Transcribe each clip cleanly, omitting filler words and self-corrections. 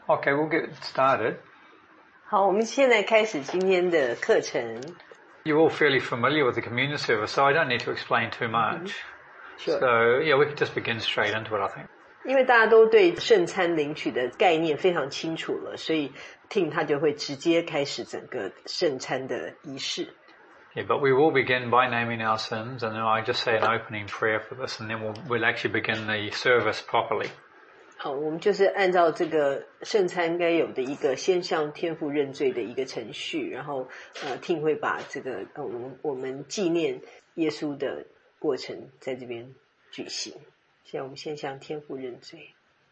Okay, we'll get started. 好，我们现在开始今天的课程。 You're all fairly familiar with the communion service, so I don't need to explain too much. Sure. So, yeah, we can just begin straight into it, I think. 因为大家都对圣餐领取的概念非常清楚了，所以 Tim 他就会直接开始整个圣餐的仪式。 Yeah, but we will begin by naming our sins, and then I just say an opening prayer for this, and then we'll actually begin the service properly. 好，我们就是按照这个圣餐该有的一个先向天父认罪的一个程序，然后Tim 会把这个我们纪念耶稣的过程在这边举行。现在我们先向天父认罪。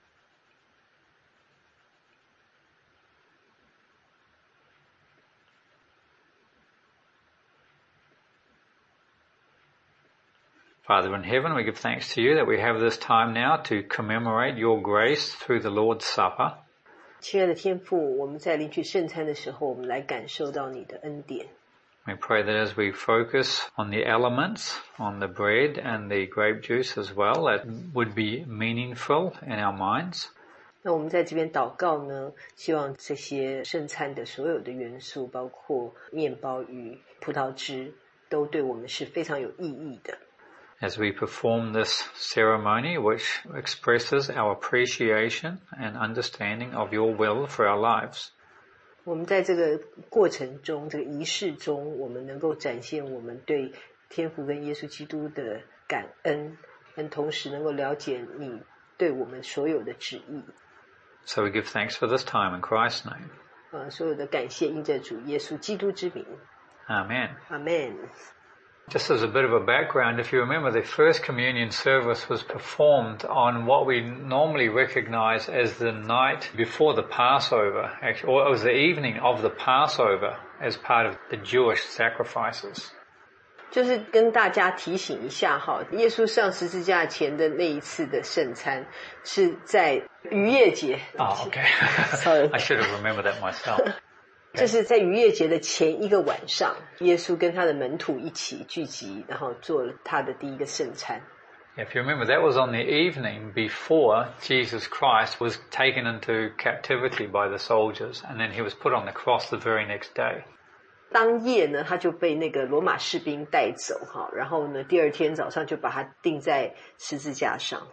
Father in heaven, we give thanks to you that we have this time now to commemorate your grace through the Lord's Supper. 亲爱的天父，我们在领取圣餐的时候，我们来感受到你的恩典。 We pray that as we focus on the elements, on the bread and the grape juice as well, that would be meaningful in our minds. 那我们在这边祷告呢，希望这些圣餐的所有的元素，包括面包与葡萄汁，都对我们是非常有意义的。 As we perform this ceremony, which expresses our appreciation and understanding of your will for our lives. 我们在这个过程中，这个仪式中，我们能够展现我们对天父跟耶稣基督的感恩，跟同时能够了解你对我们所有的旨意。 So we give thanks for this time in Christ's name. 所有的感谢因着主耶稣基督之名。 Amen. Amen. Just as a bit of a background, if you remember, the first communion service was performed on what we normally recognize as the night before the Passover, actually, or it was the evening of the Passover as part of the Jewish sacrifices. 就是跟大家提醒一下哈，耶稣上十字架前的那一次的圣餐是在逾越节。 Oh, okay. Sorry. I should have remembered that myself. 就是在逾越节的前一个晚上，耶稣跟他的门徒一起聚集，然后做了他的第一个圣餐。 If you remember, that was on the evening before Jesus Christ was taken into captivity by the soldiers, and then he was put on the cross the very next day. 当夜呢，他就被那个罗马士兵带走哈，然后呢，第二天早上就把他钉在十字架上。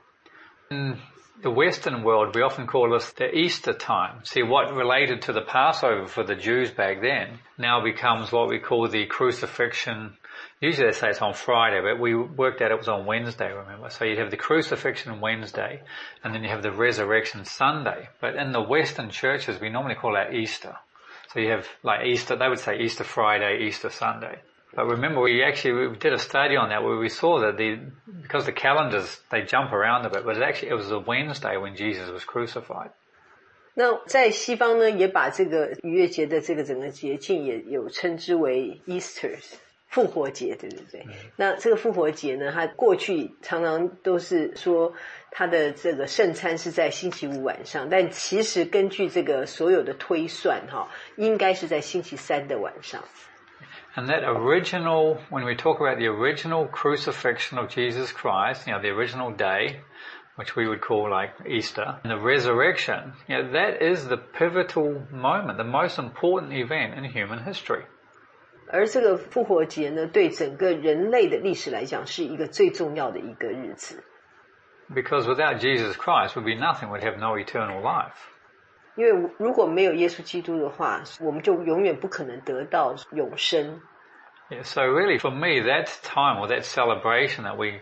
The Western world, we often call this the Easter time. See, what related to the Passover for the Jews back then now becomes what we call the crucifixion. Usually they say it's on Friday, but we worked out it was on Wednesday, remember? So you have the crucifixion Wednesday, and then you have the resurrection Sunday. But in the Western churches, we normally call that Easter. So you have like Easter, they would say Easter Friday, Easter Sunday. But remember, we did a study on that where we saw that because the calendars, they jump around a bit, but it was a Wednesday when Jesus was crucified. 那在西方呢，也把这个逾越节的这个整个节庆也有称之为 Easter 复活节，对不对？那这个复活节呢，它过去常常都是说它的这个圣餐是在星期五晚上，但其实根据这个所有的推算哈，应该是在星期三的晚上。 And that original, when we talk about the original crucifixion of Jesus Christ, the original day, which we would call like Easter, and the resurrection, that is the pivotal moment, the most important event in human history. 而这个复活节呢，对整个人类的历史来讲，是一个最重要的一个日子。 Because without Jesus Christ, would be nothing, would have no eternal life. 因为如果没有耶稣基督的话，我们就永远不可能得到永生。 Yeah, so really for me, that time or that celebration that we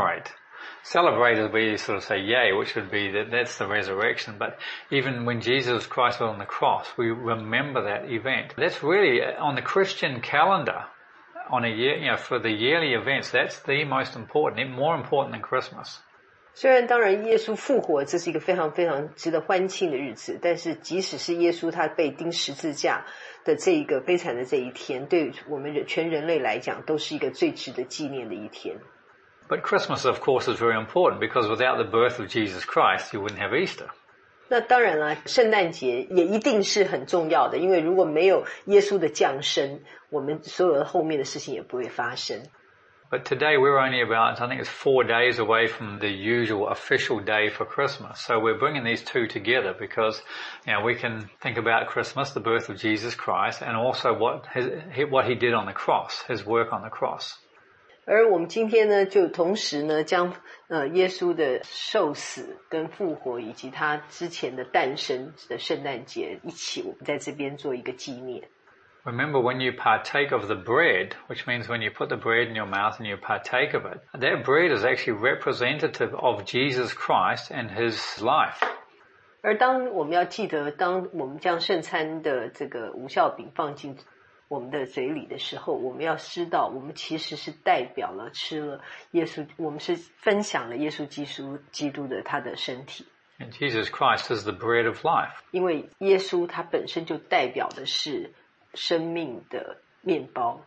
celebrate as we sort of say yay, which would be that's the resurrection. But even when Jesus Christ was on the cross, we remember that event. That's really on the Christian calendar, on a year, for the yearly events, that's the most important, more important than Christmas. 虽然当然耶稣复活这是一个非常非常值得欢庆的日子，但是即使是耶稣他被钉十字架的这一个悲惨的这一天，对我们全人类来讲都是一个最值得纪念的一天。 But Christmas, of course, is very important because without the birth of Jesus Christ, you wouldn't have Easter. 那当然了，圣诞节也一定是很重要的，因为如果没有耶稣的降生，我们所有的后面的事情也不会发生。 But today we're only about, I think it's 4 days away from the usual official day for Christmas. So we're bringing these two together because, we can think about Christmas, the birth of Jesus Christ, and also what he did on the cross, his work on the cross. 而我们今天呢，就同时呢，将耶稣的受死跟复活，以及他之前的诞生的圣诞节一起，我们在这边做一个纪念。 Remember, when you partake of the bread, which means when you put the bread in your mouth and you partake of it, that bread is actually representative of Jesus Christ and his life. 而当我们要记得，当我们将圣餐的这个无酵饼放进我们的嘴里的时候，我们要知道，我们其实是代表了吃了耶稣，我们是分享了耶稣基督的他的身体。 And Jesus Christ is the bread of life. 因为耶稣他本身就代表的是生命的面包。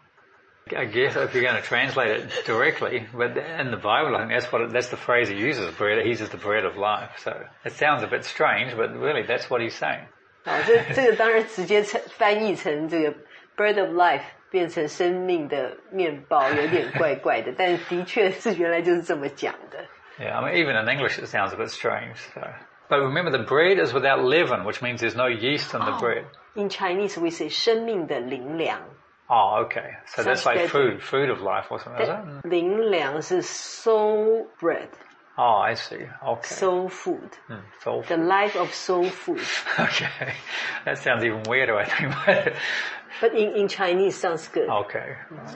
I guess if you're going to translate it directly, but in the Bible, I think that's the phrase he uses, bread. He is the bread of life. So it sounds a bit strange, but really that's what he's saying. 这个当然直接翻译成这个 bread of life 变成生命的面包，有点怪怪的，但的确是原来就是这么讲的。 Yeah, I mean, even in English it sounds a bit strange. So. But remember, the bread is without leaven, which means there's no yeast in the bread. In Chinese, we say 生命的灵粮。 Oh, okay. So that's like food of life or something, is it? 灵粮是 soul bread. Oh, I see. Okay. Soul food. Soul food. The life of soul food. Okay. That sounds even weirder, I think. But in Chinese sounds good. Okay.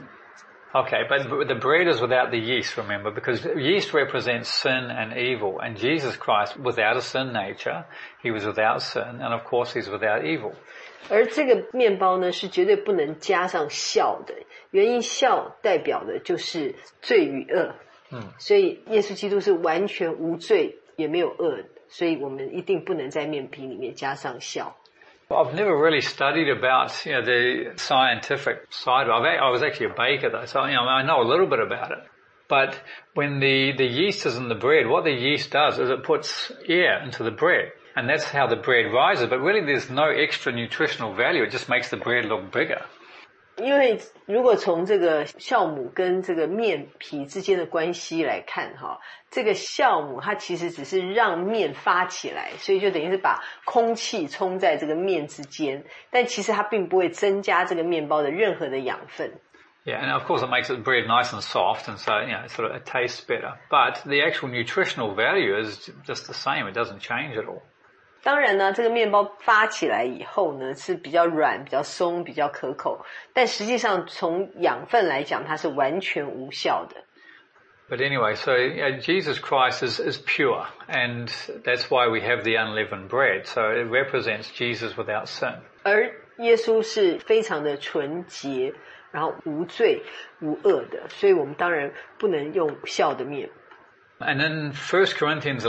Okay, but the bread is without the yeast, remember, because yeast represents sin and evil, and Jesus Christ, without a sin nature, he was without sin, and of course he's without evil. 而这个面包呢，是绝对不能加上酵的，原因酵代表的就是罪与恶。所以耶稣基督是完全无罪，也没有恶，所以我们一定不能在面皮里面加上酵。 I've never really studied about the scientific side. I was actually a baker though, so I know a little bit about it. But when the yeast is in the bread, what the yeast does is it puts air into the bread, and that's how the bread rises. But really, there's no extra nutritional value. It just makes the bread look bigger. 因为如果从这个酵母跟这个面皮之间的关系来看哈，这个酵母它其实只是让面发起来，所以就等于是把空气冲在这个面之间，但其实它并不会增加这个面包的任何的养分。 Yeah, and of course it makes the bread nice and soft, and so sort of it tastes better. But the actual nutritional value is just the same; it doesn't change at all. 当然呢，这个面包发起来以后呢，是比较软、比较松、比较可口，但实际上从养分来讲，它是完全无效的。 But anyway, so Jesus Christ is pure, and that's why we have the unleavened bread. So it represents Jesus without sin. 而耶稣是非常的纯洁，然后无罪、无恶的，所以我们当然不能用酵的面。 And in 1 Corinthians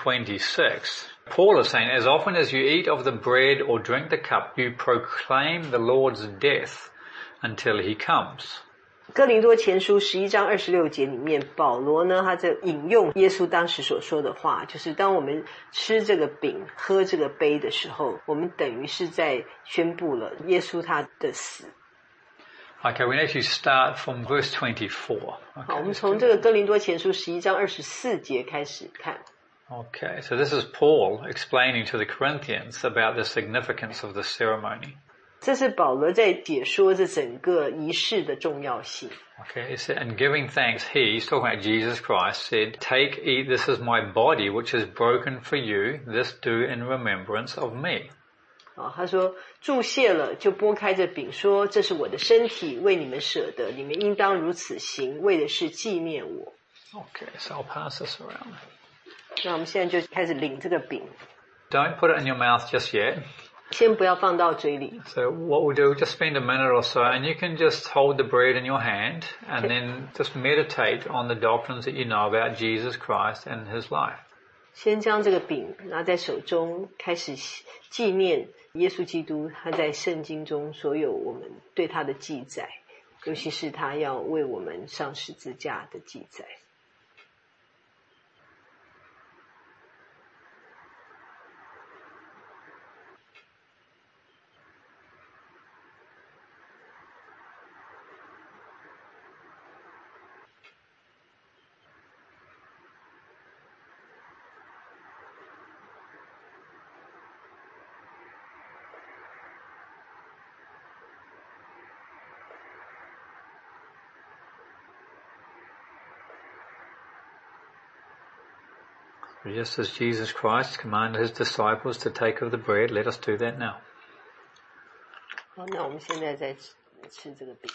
11:26, Paul is saying, as often as you eat of the bread or drink the cup, you proclaim the Lord's death until he comes. 哥林多前书11章26节里面，保罗呢，他在引用耶稣当时所说的话，就是当我们吃这个饼、喝这个杯的时候，我们等于是在宣布了耶稣他的死。 Okay, we actually start from verse 24. 好，我们从这个哥林多前书11章24节开始看。 Okay, so this is Paul explaining to the Corinthians about the significance of the ceremony. 这是保罗在解说这整个仪式的重要性。 Okay, it said, and giving thanks, he's talking about Jesus Christ, said, take, eat, this is my body, which is broken for you. This do in remembrance of me. 他说祝谢了，就拨开这饼，说这是我的身体，为你们舍的，你们应当如此行，为的是纪念我。 Okay, so I'll pass this around. 那我们现在就开始领这个饼。 Don't put it in your mouth just yet. 先不要放到嘴里。 So what we'll do, just spend a minute or so, and you can just hold the bread in your hand, and then just meditate on the doctrines that you know about Jesus Christ and his life. 先将这个饼拿在手中，开始纪念耶稣基督他在圣经中所有我们对他的记载，尤其是他要为我们上十字架的记载。 Just as Jesus Christ commanded his disciples to take of the bread, let us do that now. 好，那我们现在在吃这个饼。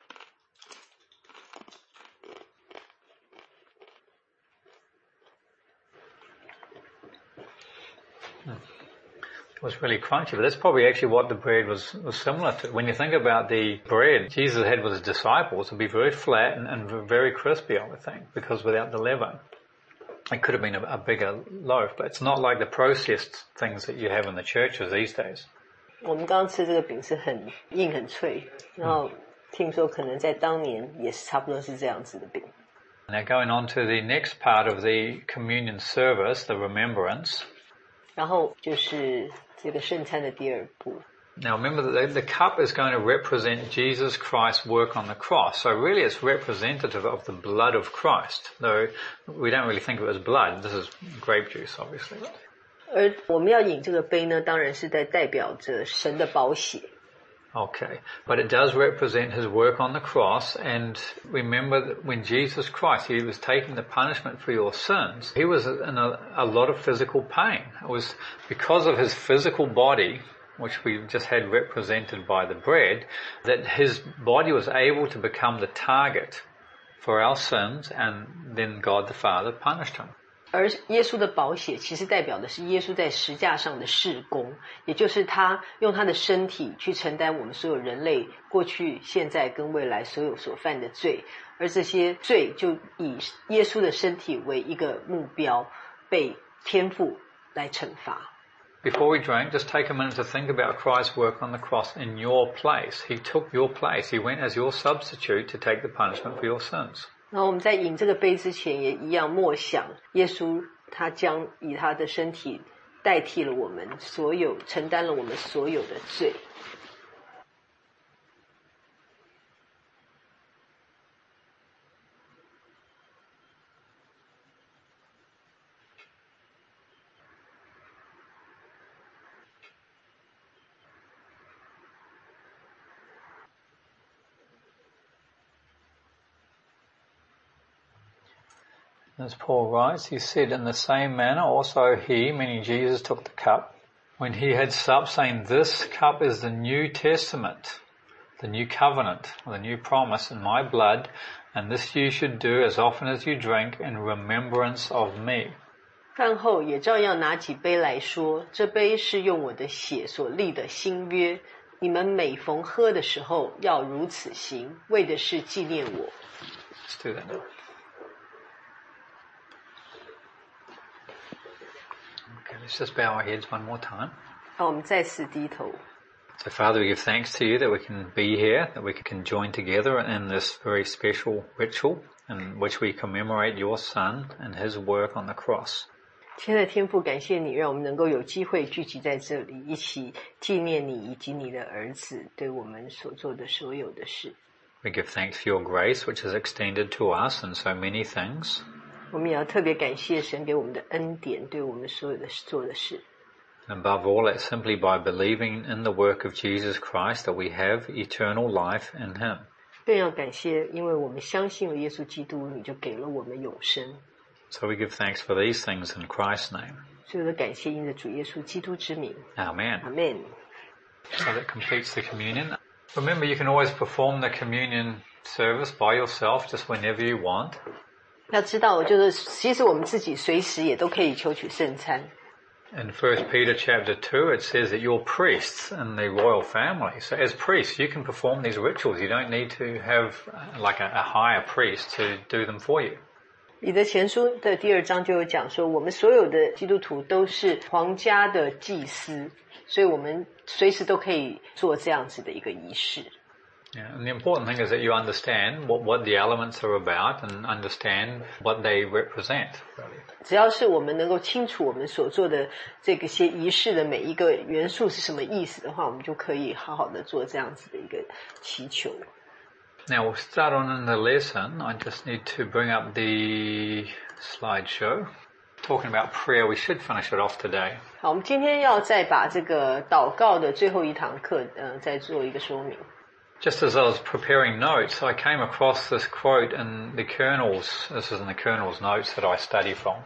It was really crunchy, but that's probably actually what the bread was similar to. When you think about the bread Jesus had with his disciples, it would be very flat and very crispy, I would think, because without the leaven. It could have been a bigger loaf, but it's not like the processed things that you have in the churches these days. 我们刚刚吃这个饼是很硬很脆，然后听说可能在当年也是差不多是这样子的饼。 Now going on to the next part of the communion service, the remembrance. 然后就是这个圣餐的第二步。 Now remember that the cup is going to represent Jesus Christ's work on the cross. So really it's representative of the blood of Christ. Though we don't really think of it as blood. This is grape juice, obviously. 而我们要饮这个杯呢，当然是在代表着神的宝血。 Okay, but it does represent his work on the cross, and remember that when Jesus Christ, he was taking the punishment for your sins, he was in a lot of physical pain. It was because of his physical body, which we just had represented by the bread, that his body was able to become the target for our sins, and then God the Father punished him. 而耶稣的宝血其实代表的是耶稣在十架上的事工，也就是他用他的身体去承担我们所有人类过去、现在跟未来所有所犯的罪，而这些罪就以耶稣的身体为一个目标，被天父来惩罚。 Before we drink, just take a minute to think about Christ's work on the cross in your place. He took your place. He went as your substitute to take the punishment for your sins. 然后我们在饮这个杯之前也一样默想，耶稣他将以他的身体代替了我们所有，承担了我们所有的罪。 As Paul writes, he said, in the same manner also he, meaning Jesus, took the cup when he had supped, saying, this cup is the New Testament, the new covenant, or the new promise in my blood, and this you should do as often as you drink in remembrance of me. 饭后也照样拿起杯来说，这杯是用我的血所立的新约，你们每逢喝的时候要如此行，为的是纪念我。 Let's do that now. Okay, let's just bow our heads one more time. 好，我们再次低头。 So Father, we give thanks to you that we can be here, that we can join together in this very special ritual in which we commemorate your Son and his work on the cross. 亲爱的天父，感谢你让我们能够有机会聚集在这里，一起纪念你以及你的儿子对我们所做的所有的事。 We give thanks for your grace, which is extended to us in so many things. 我们也要特别感谢神给我们的恩典，对我们所有的做的事。 Above all, that's simply by believing in the work of Jesus Christ that we have eternal life in him. 更要感谢，因为我们相信了耶稣基督，你就给了我们永生。 So we give thanks for these things in Christ's name. 所有的感谢，因着主耶稣基督之名。 Amen. Amen. So that completes the communion. Remember, you can always perform the communion service by yourself just whenever you want. 要知道，就是其实我们自己随时也都可以求取圣餐。 In 1 Peter chapter 2, it says that you're priests in the royal family. So as priests, you can perform these rituals. You don't need to have like a higher priest to do them for you. 彼得前书的第2章就有讲说，我们所有的基督徒都是皇家的祭司，所以我们随时都可以做这样子的一个仪式。 Yeah, and the important thing is that you understand what the elements are about and understand what they represent, really. 只要是我们能够清楚我们所做的这个些仪式的每一个元素是什么意思的话，我们就可以好好的做这样子的一个祈求。 Now we'll start on in the lesson. I just need to bring up the slideshow. Talking about prayer, we should finish it off today. 好，我们今天要再把这个祷告的最后一堂课，再做一个说明。 Just as I was preparing notes, I came across this quote in the Colonel's, this is in the Colonel's notes that I study from.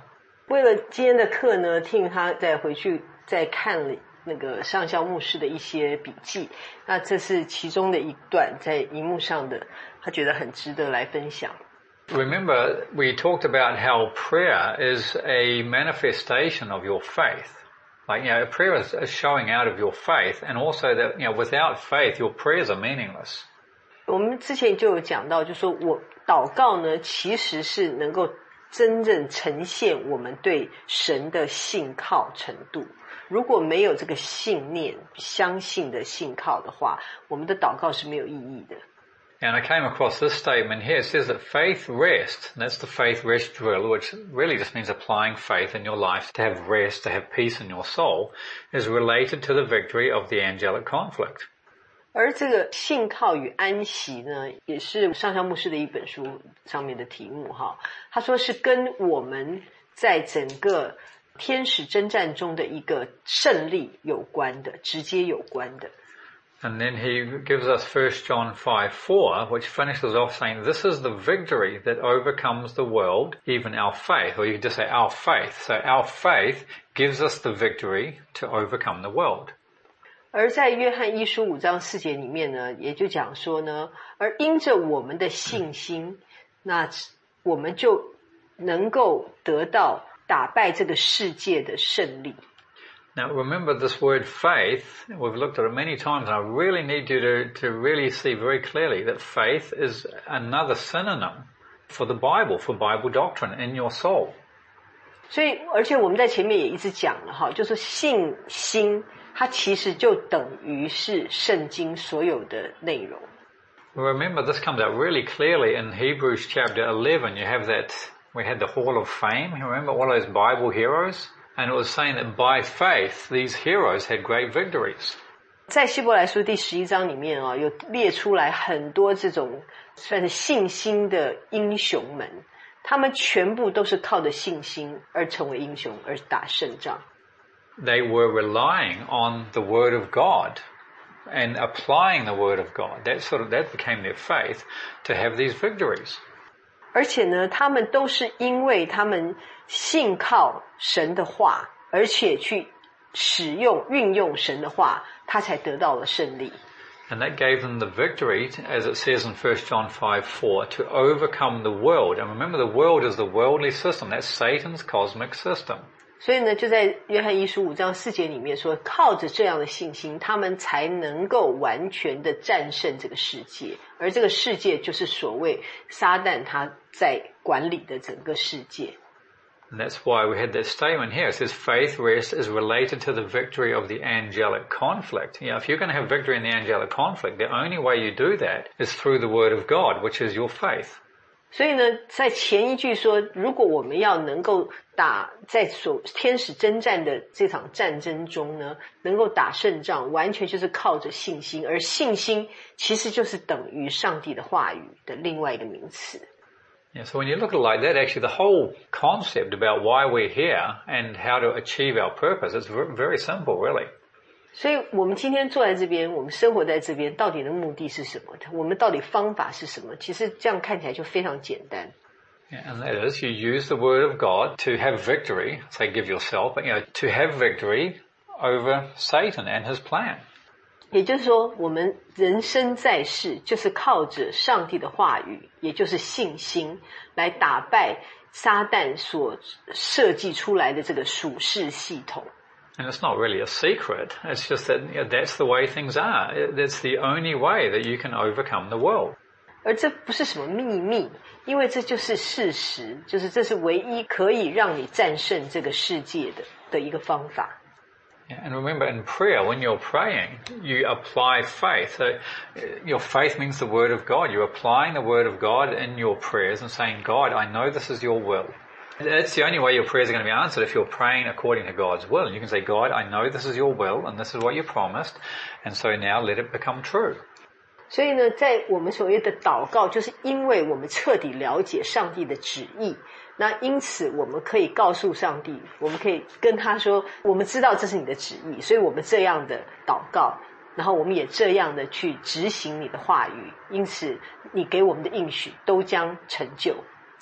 为了今天的课呢，听他再回去再看了那个上校牧师的一些笔记，那这是其中的一段在荧幕上的，他觉得很值得来分享。 Remember, we talked about how prayer is a manifestation of your faith. Like, prayer is showing out of your faith, and also that, without faith, your prayers are meaningless. 我们之前就有讲到，就说我祷告呢，其实是能够真正呈现我们对神的信靠程度。如果没有这个信念、相信的信靠的话，我们的祷告是没有意义的。 And I came across this statement here. It says that faith rest, and that's the faith rest drill, which really just means applying faith in your life to have rest, to have peace in your soul, is related to the victory of the angelic conflict. 而这个信靠与安息呢，也是上校牧师的一本书上面的题目哈。他说是跟我们在整个天使征战中的一个胜利有关的，直接有关的。 And then he gives us 1 John 5:4, which finishes off saying, this is the victory that overcomes the world, even our faith. Or you could just say our faith. So our faith gives us the victory to overcome the world. 而在约翰一书5章4节里面呢，也就讲说呢，而因着我们的信心，那我们就能够得到打败这个世界的胜利。 Now remember this word faith, we've looked at it many times, and I really need you to really see very clearly that faith is another synonym for the Bible, for Bible doctrine in your soul. 所以，而且我们在前面也一直讲了哈，就是信心，它其实就等于是圣经所有的内容。 Remember, this comes out really clearly in Hebrews chapter 11. You have that, we had the Hall of Fame. You remember all those Bible heroes? And it was saying that by faith, these heroes had great victories. 在希伯来书第11章里面啊，有列出来很多这种算是信心的英雄们，他们全部都是靠着信心而成为英雄，而打胜仗。 They were relying on the Word of God and applying the Word of God. That became their faith to have these victories. 而且呢，他们都是因为他们信靠神的话，而且去运用神的话，他才得到了胜利。 And that gave them the victory, as it says in 1 John 5:4, to overcome the world. And remember, the world is the worldly system. That's Satan's cosmic system. 所以呢，就在约翰一书5章4节里面说，靠着这样的信心，他们才能够完全的战胜这个世界，而这个世界就是所谓撒旦他在管理的整个世界。 And that's why we had that statement here. It says faith rest is related to the victory of the angelic conflict. If you're going to have victory in the angelic conflict, the only way you do that is through the Word of God, which is your faith. 所以呢，在前一句说，如果我们要能够在天使征战的这场战争中呢，能够打胜仗，完全就是靠着信心，而信心其实就是等于上帝的话语的另外一个名词。 Yeah, so when you look at it like that, actually the whole concept about why we're here and how to achieve our purpose is very simple, really. 所以我们今天坐在这边，我们生活在这边，到底的目的是什么？我们到底方法是什么？其实这样看起来就非常简单。 Yeah, and that is, you use the Word of God to have victory, say give yourself, but to have victory over Satan and his plan. 也就是说，我们人生在世，就是靠着上帝的话语，也就是信心，来打败撒旦所设计出来的这个属世系统。 And it's not really a secret. It's just that that's the way things are. That's the only way that you can overcome the world. 而这不是什么秘密，因为这就是事实，就是这是唯一可以让你战胜这个世界的一个方法。 And remember, in prayer, when you're praying, you apply faith. So your faith means the Word of God. You're applying the Word of God in your prayers and saying, God, I know this is your will. That's the only way your prayers are going to be answered, if you're praying according to God's will. And you can say, God, I know this is your will and this is what you promised, and so now let it become true. 所以呢，在我们所谓的祷告，就是因为我们彻底了解上帝的旨意，那因此我们可以告诉上帝，我们可以跟他说，我们知道这是你的旨意，所以我们这样的祷告，然后我们也这样的去执行你的话语，因此你给我们的应许都将成就。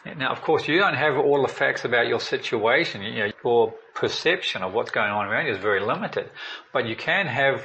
Now, of course, you don't have all the facts about your situation. Your perception of what's going on around you is very limited. But you can have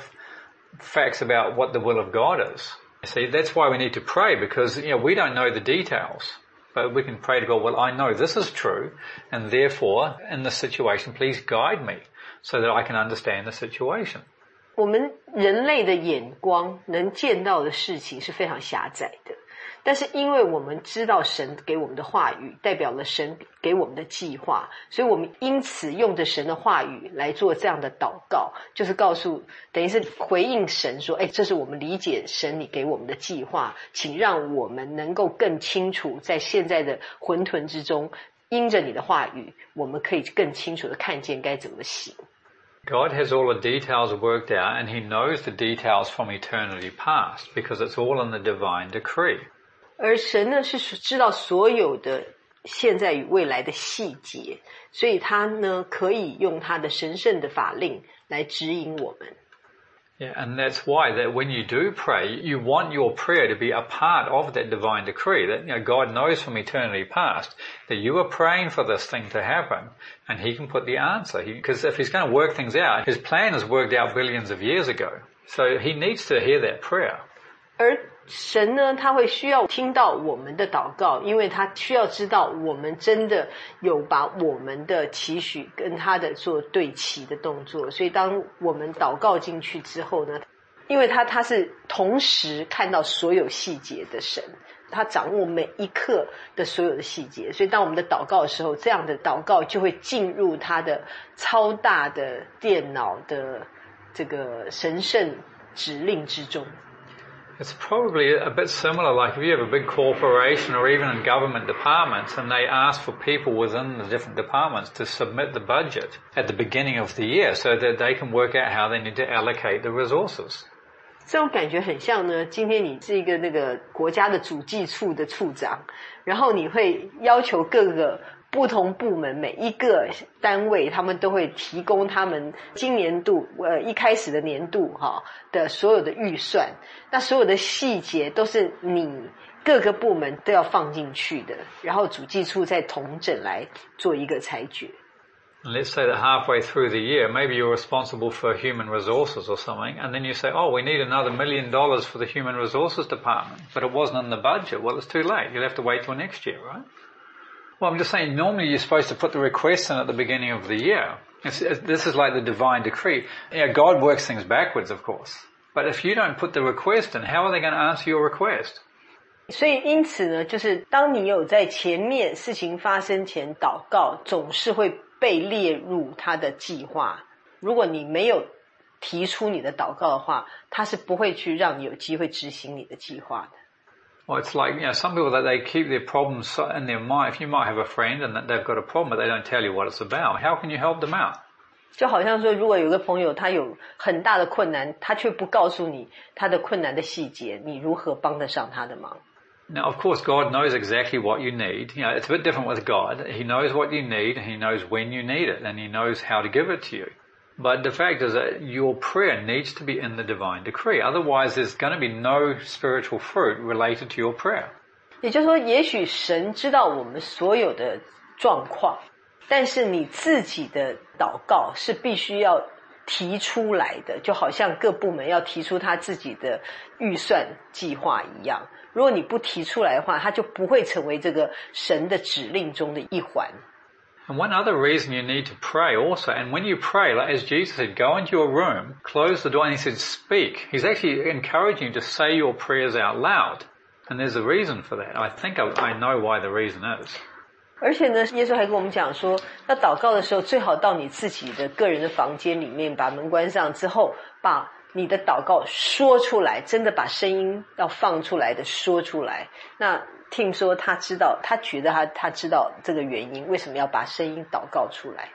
facts about what the will of God is. See, that's why we need to pray, because, we don't know the details. But we can pray to God, well, I know this is true, and therefore, in this situation, please guide me so that I can understand the situation. 我们人类的眼光能见到的事情是非常狭窄的，但是因为我们知道神给我们的话语代表了神给我们的计划，所以我们因此用着神的话语来做这样的祷告，就是等于是回应神说，这是我们理解神你给我们的计划，请让我们能够更清楚在现在的混沌之中，因着你的话语，我们可以更清楚的看见该怎么行。 God has all the details worked out, and He knows the details from eternity past, because it's all in the divine decree. 而神呢是知道所有的现在与未来的细节，所以他呢可以用他的神圣的法令来指引我们。 Yeah, and that's why that when you do pray, you want your prayer to be a part of that divine decree. That God knows from eternity past that you are praying for this thing to happen, and He can put the answer. Because if He's going to work things out, His plan is worked out billions of years ago. So He needs to hear that prayer. 而神呢，他会需要听到我们的祷告，因为他需要知道我们真的有把我们的期许跟他的做对齐的动作。所以当我们祷告进去之后呢，因为他是同时看到所有细节的神，他掌握每一刻的所有的细节，所以当我们的祷告的时候，这样的祷告就会进入他的超大的电脑的这个神圣指令之中。 It's probably a bit similar, like if you have a big corporation or even in government departments, and they ask for people within the different departments to submit the budget at the beginning of the year so that they can work out how they need to allocate the resources. 这种感觉很像呢，今天你是一个那个国家的主计处的处长，然后你会要求各个不同部门每一个单位，他们都会提供他们今年度一开始的年度的所有的预算，那所有的细节都是你各个部门都要放进去的，然后主计处再统整来做一个裁决。 Let's say that halfway through the year, maybe you're responsible for human resources or something, and then you say, we need another $1 million for the human resources department, but it wasn't in the budget. Well, it's too late. You'll have to wait till next year, right? Well, I'm just saying, normally you're supposed to put the request in at the beginning of the year. This is like the divine decree. God works things backwards, of course. But if you don't put the request in, how are they going to answer your request? 所以因此呢，就是当你有在前面事情发生前祷告，总是会被列入他的计划。如果你没有提出你的祷告的话，他是不会去让你有机会执行你的计划的。 Well, it's like, some people that they keep their problems in their mind. If you might have a friend and that they've got a problem, but they don't tell you what it's about, how can you help them out? 就好像说，如果有个朋友他有很大的困难，他却不告诉你他的困难的细节，你如何帮得上他的忙？ Now, of course, God knows exactly what you need. It's a bit different with God. He knows what you need, and He knows when you need it, and He knows how to give it to you. But the fact is that your prayer needs to be in the divine decree. Otherwise, there's going to be no spiritual fruit related to your prayer. 也就是说，也许神知道我们所有的状况，但是你自己的祷告是必须要提出来的，就好像各部门要提出他自己的预算计划一样。如果你不提出来的话，它就不会成为这个神的指令中的一环。 And one other reason you need to pray also, and when you pray, like as Jesus said, go into your room, close the door, and He said, speak. He's actually encouraging you to say your prayers out loud. And there's a reason for that. I think I know why the reason is. 而且呢，耶稣还跟我们讲说，要祷告的时候，最好到你自己的个人的房间里面，把门关上之后，把你的祷告说出来，真的把声音要放出来的说出来。那Tim 说他知道，他觉得他知道这个原因，为什么要把声音祷告出来。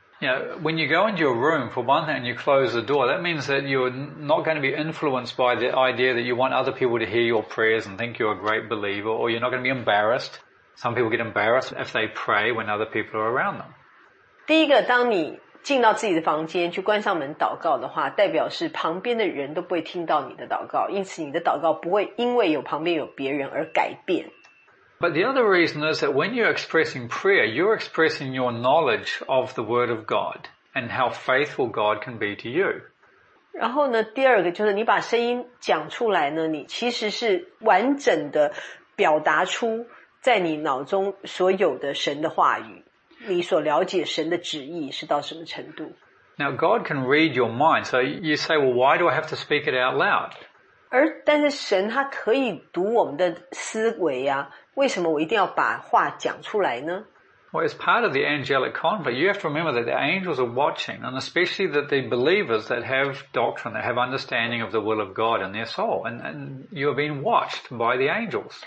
When you go into your room, for one thing, and you close the door, that means that you're not going to be influenced by the idea that you want other people to hear your prayers and think you're a great believer, or you're not going to be embarrassed. Some people get embarrassed if they pray when other people are around them. 第一个，当你进到自己的房间去关上门祷告的话，代表是旁边的人都不会听到你的祷告，因此你的祷告不会因为旁边有别人而改变。 But the other reason is that when you're expressing prayer, you're expressing your knowledge of the Word of God and how faithful God can be to you. 然后呢，第二个就是你把声音讲出来呢，你其实是完整的表达出在你脑中所有的神的话语，你所了解神的旨意是到什么程度。 Now God can read your mind, so you say, well, why do I have to speak it out loud? 但是神他可以读我们的思维啊，为什么我一定要把话讲出来呢？ Well, as part of the angelic conflict, you have to remember that the angels are watching, and especially that the believers that have doctrine, that have understanding of the will of God in their soul, and you are being watched by the angels.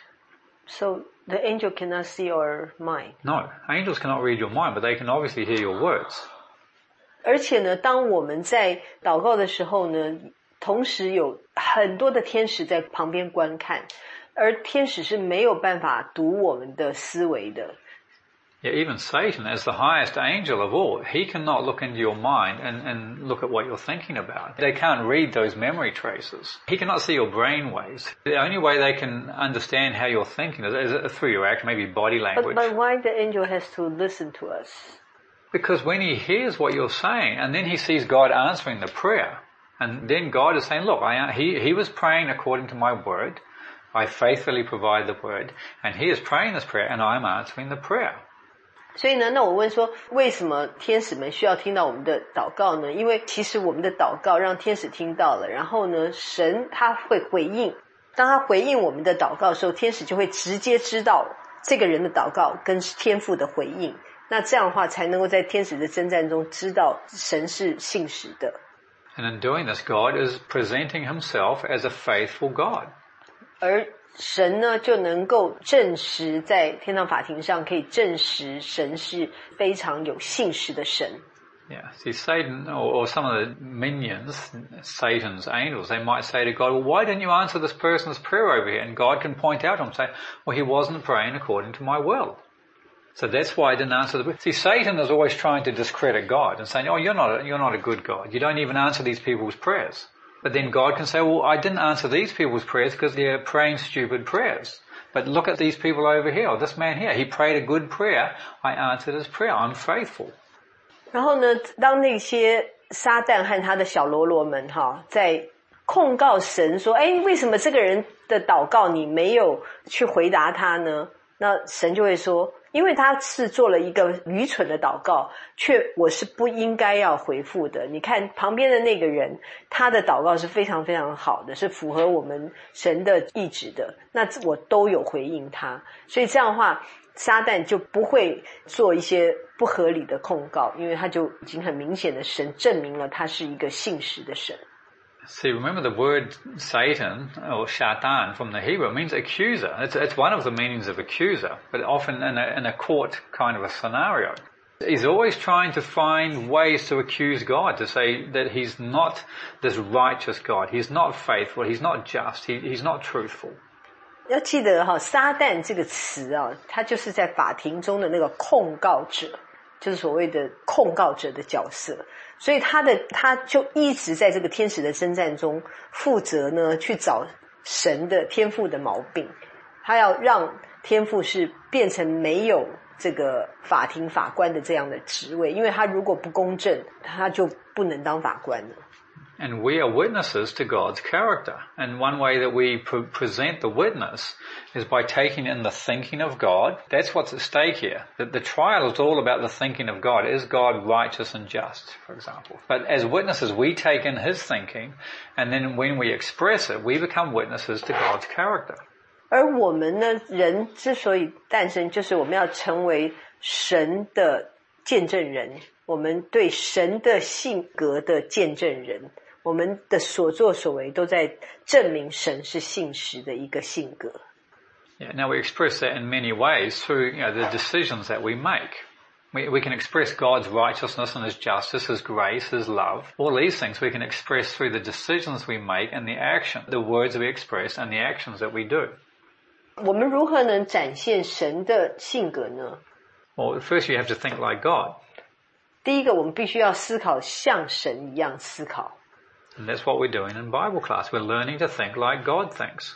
So the angel cannot see our mind. No, angels cannot read your mind, but they can obviously hear your words. 而且呢，当我们在祷告的时候呢，同时有很多的天使在旁边观看，而天使是没有办法读我们的思维的。 Yeah, even Satan, as the highest angel of all, he cannot look into your mind and look at what you're thinking about. They can't read those memory traces. He cannot see your brain waves. The only way they can understand how you're thinking is through your action, maybe body language. But why the angel has to listen to us? Because when he hears what you're saying, and then he sees God answering the prayer, and then God is saying, look, he was praying according to my word. I faithfully provide the word, and he is praying this prayer, and I'm answering the prayer. 所以呢，那我问说，为什么天使们需要听到我们的祷告呢？因为其实我们的祷告让天使听到了，然后呢，神他会回应。当他回应我们的祷告的时候，天使就会直接知道这个人的祷告跟天父的回应。那这样的话，才能够在天使的征战中知道神是信实的。 And in doing this, God is presenting himself as a faithful God. 而神呢，就能够证实在天堂法庭上可以证实神是非常有信实的神。 Yeah, see, Satan or some of the minions, Satan's angels, they might say to God, well, why didn't you answer this person's prayer over here? And God can point out to him and say, well, he wasn't praying according to my will. So that's why I didn't answer the prayer. See, Satan is always trying to discredit God and saying, oh, you're not a good God. You don't even answer these people's prayers. But then God can say, well, I didn't answer these people's prayers because they're praying stupid prayers. But look at these people over here, or this man here. He prayed a good prayer. I answered his prayer. I'm faithful. 然后呢，当那些撒旦和他的小喽啰们在控告神说，为什么这个人的祷告你没有去回答他呢？那神就会说，因为他是做了一个愚蠢的祷告，我是不应该要回复的。你看旁边的那个人，他的祷告是非常非常好的，是符合我们神的意志的，那我都有回应他。所以这样的话，撒旦就不会做一些不合理的控告，因为他就已经很明显的神证明了他是一个信实的神。 See, remember the word Satan, or Shaitan from the Hebrew, it means accuser. It's one of the meanings of accuser, but often in a court kind of a scenario. He's always trying to find ways to accuse God, to say that he's not this righteous God, he's not faithful, he's not just, he's not truthful. 要记得撒旦这个词它就是在法庭中的那个控告者，就是所谓的控告者的角色。所以他就一直在这个天使的征战中负责呢去找神的天父的毛病，他要让天父是变成没有这个法庭法官的这样的职位，因为他如果不公正，他就不能当法官了。 And we are witnesses to God's character. And one way that we present the witness is by taking in the thinking of God. That's what's at stake here. The trial is all about the thinking of God. Is God righteous and just, for example? But as witnesses, we take in his thinking, and then when we express it, we become witnesses to God's character. 而我们呢，人之所以诞生，就是我们要成为神的见证人，我们对神的性格的见证人。我们的所作所为都在证明神是信实的一个性格。 Yeah, now we express that in many ways through the decisions that we make. We can express God's righteousness and his justice, his grace, his love. All these things we can express through the decisions we make and the action, the words we express and the actions that we do. 我们如何能展现神的性格呢？ Well, first you have to think like God. 第一个，我们必须要思考像神一样思考。 And that's what we're doing in Bible class. We're learning to think like God thinks.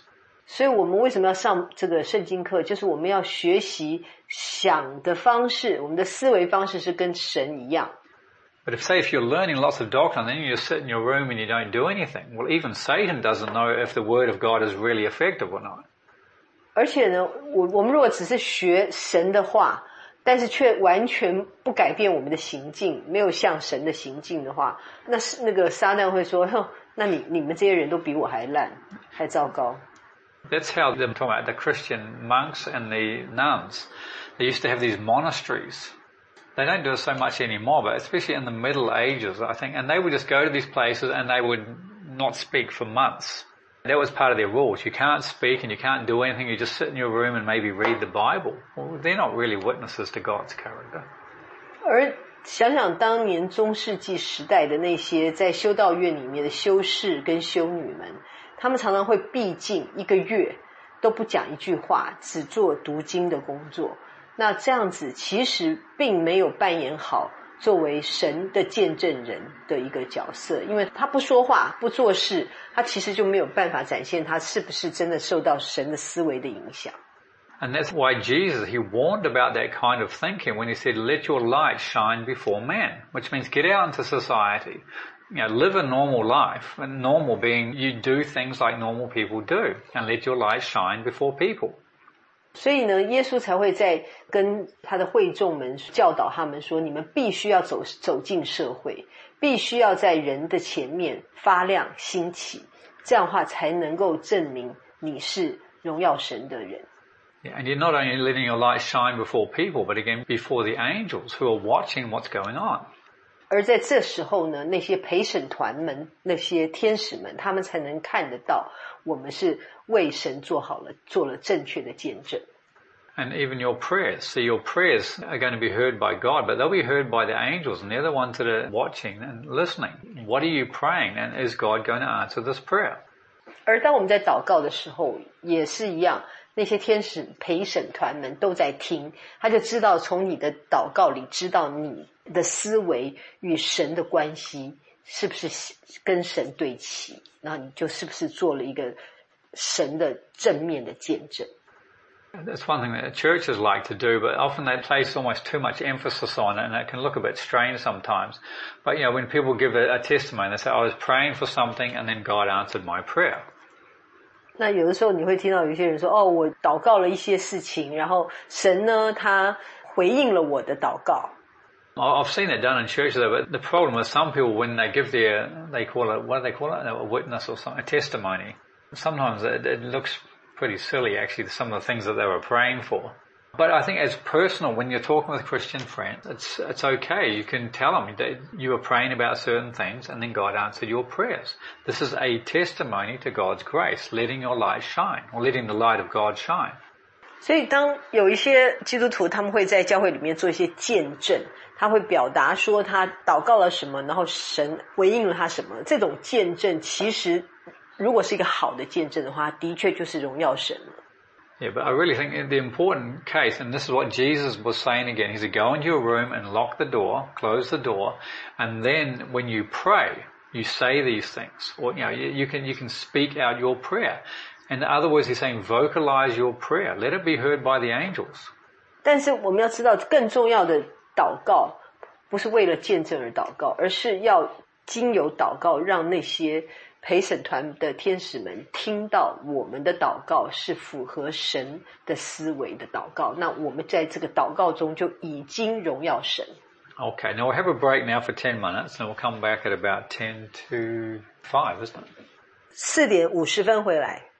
所以我们为什么要上这个圣经课？就是我们要学习想的方式，我们的思维方式是跟神一样。 But if you're learning lots of doctrine, then you just sit in your room and you don't do anything. Well, even Satan doesn't know if the word of God is really effective or not. 而且呢，我们如果只是学神的话，但是却完全不改变我们的行径，没有像神的行径的话，那是那个撒旦会说，哼，那你们这些人都比我还烂，还糟糕。 That's how they're talking about the Christian monks and the nuns. They used to have these monasteries. They don't do it so much anymore, but especially in the Middle Ages, I think, and they would just go to these places and they would not speak for months. That was part of their rules. You can't speak and you can't do anything. You just sit in your room and maybe read the Bible. Well, they're not really witnesses to God's character. 而想想当年中世纪时代的那些在修道院里面的修士跟修女们，他们常常会闭禁1个月，都不讲一句话，只做读经的工作。那这样子其实并没有扮演好作为神的见证人的一个角色，因为他不说话不做事，他其实就没有办法展现他是不是真的受到神的思维的影响。 And that's why Jesus, he warned about that kind of thinking when he said, let your light shine before man, which means get out into society, live a normal life, and normal being you do things like normal people do, and let your light shine before people. 所以呢，耶稣才会在跟他的会众们教导他们说，你们必须要走进社会，必须要在人的前面发亮兴起，这样的话才能够证明你是荣耀神的人。 Yeah, and you're not only letting your light shine before people, but again before the angels who are watching what's going on. 而在这时候呢，那些陪审团们，那些天使们，他们才能看得到我们是为神做了正确的见证。 And even your prayers. See, your prayers are going to be heard by God, but they'll be heard by the angels, and they're the ones that are watching and listening. What are you praying, and is God going to answer this prayer? 而当我们在祷告的时候，也是一样，那些天使陪审团们都在听，他就知道从你的祷告里知道你的思维与神的关系是不是跟神对齐，然后你就是不是做了一个神的正面的见证。 That's one thing that churches like to do, but often they place almost too much emphasis on it, and it can look a bit strange sometimes. But, when people give a testimony, they say, I was praying for something and then God answered my prayer. 那有的时候你会听到有些人说，我祷告了一些事情，然后神呢，他回应了我的祷告。 I've seen it done in churches, but the problem is some people, when they give they call it, what do they call it? A witness or something, a testimony. Sometimes it looks pretty silly, actually, some of the things that they were praying for. But I think as personal, when you're talking with Christian friends, it's okay. You can tell them that you were praying about certain things and then God answered your prayers. This is a testimony to God's grace, letting your light shine, or letting the light of God shine. 所以当有一些基督徒他们会在教会里面做一些见证，他会表达说他祷告了什么，然后神回应了他什么，这种见证其实如果是一个好的见证的话，的确就是荣耀神了。 Yeah, but I really think the important case, and this is what Jesus was saying again, he said, go into your room and lock the door, close the door, and then when you pray, you say these things. Or, you can speak out your prayer. In other words, he's saying vocalize your prayer. Let it be heard by the angels. 但是我们要知道，更重要的祷告不是为了见证而祷告，而是要经由祷告让那些陪审团的天使们听到我们的祷告是符合神的思维的祷告，那我们在这个祷告中就已经荣耀神。 Okay, now we'll have a break now for 10 minutes and we'll come back at about 10 to 5, isn't it? 4:50回来。